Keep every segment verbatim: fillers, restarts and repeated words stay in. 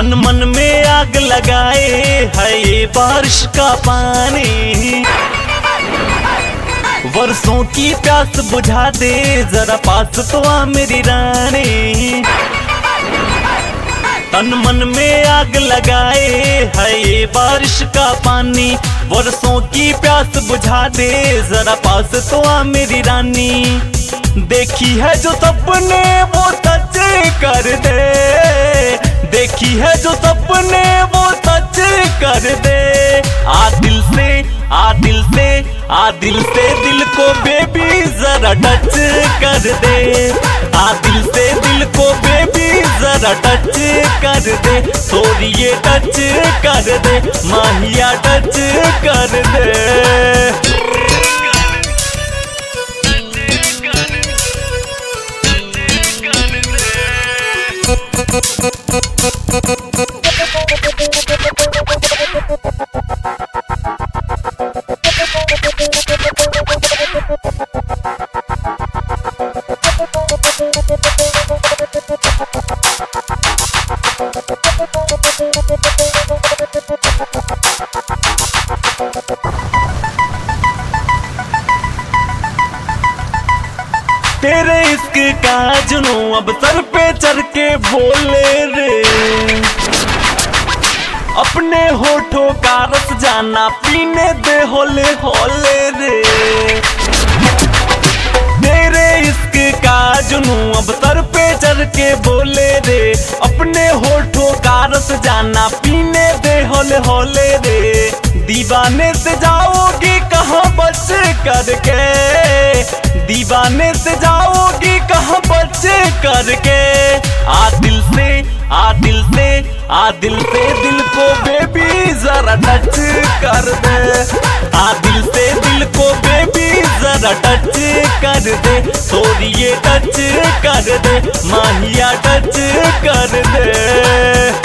तन मन में आग लगाए है ये बारिश का पानी, वर्षों की प्यास बुझा दे जरा पास तो आ मेरी रानी। तन मन में आग लगाए है ये बारिश का पानी, वर्षों की प्यास बुझा दे जरा पास तो आ मेरी रानी। देखी है जो सपने वो सच कर दे, देखी है जो सपने वो सच कर दे। आ दिल से आ दिल से आ दिल से दिल को बेबी जरा टच कर दे, आ दिल से दिल को बेबी जरा टच कर दे। थोड़ी ये टच कर दे माहिया टच कर दे। तेरे इश्क का जुनू अब सर पे चढ़ के बोले रे, अपने होठों का रस जाना पीने दे होले होले रे। तेरे इश्क का जुनू अब सर पे चढ़ के बोले रे, अपने होठों का रस जाना पीने दे होले होले रे। दीवाने से जाओगी कहाँ बच करके, दीवाने से जाओगी कहाँ बच करके। आ दिल से आ दिल से आ दिल से दिल को बेबी जरा टच कर दे, आ दिल से दिल को बेबी जरा टच कर दे। थोड़ी ये टच कर दे माहिया टच कर दे।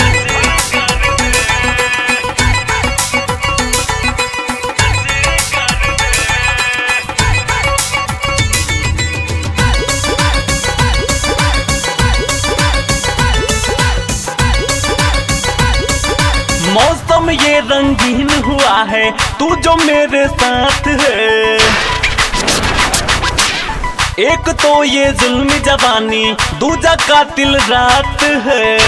मौसम ये रंगीन हुआ है तू जो मेरे साथ है, एक तो ये जुल्मी जवानी दूजा कातिल रात है।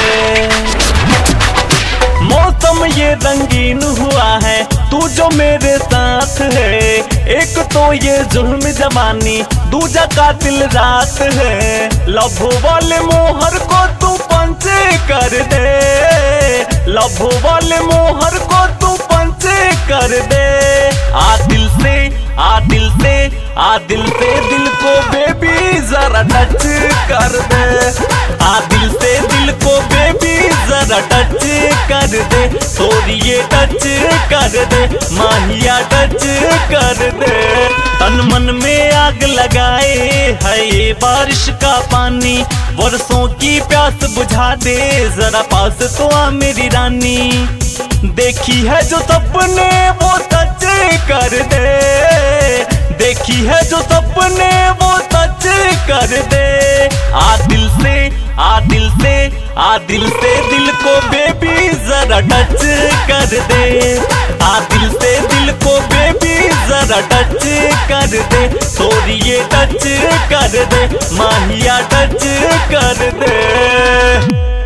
मौसम ये रंगीन हुआ है तू जो मेरे साथ है, एक तो ये जुल्म जवानी दूजा कातिल रात है। लभो वाले मोहर को तू पंच कर दे, लभो वाले मोहर को तू पंच कर दे। आ दिल से आ दिल से आ दिल से दिल को बेबी जरा टच कर दे, आ दिल से दिल को बेबी जरा टच कर दे। थोड़ी ये टच कर दे माहिया टच कर दे। तन मन में आग लगाए है ये बारिश का पानी, वर्षों की प्यास बुझा दे जरा पास तो आ मेरी रानी। देखी है जो सपने वो सच कर दे, देखी है जो सपने वो सच कर दे। आ दिल से आ दिल से आ दिल से दिल को बेबी जरा टच कर दे, आ दिल से दिल को बेबी जरा टच कर दे। थोड़ी ये टच कर दे माहिया टच कर दे।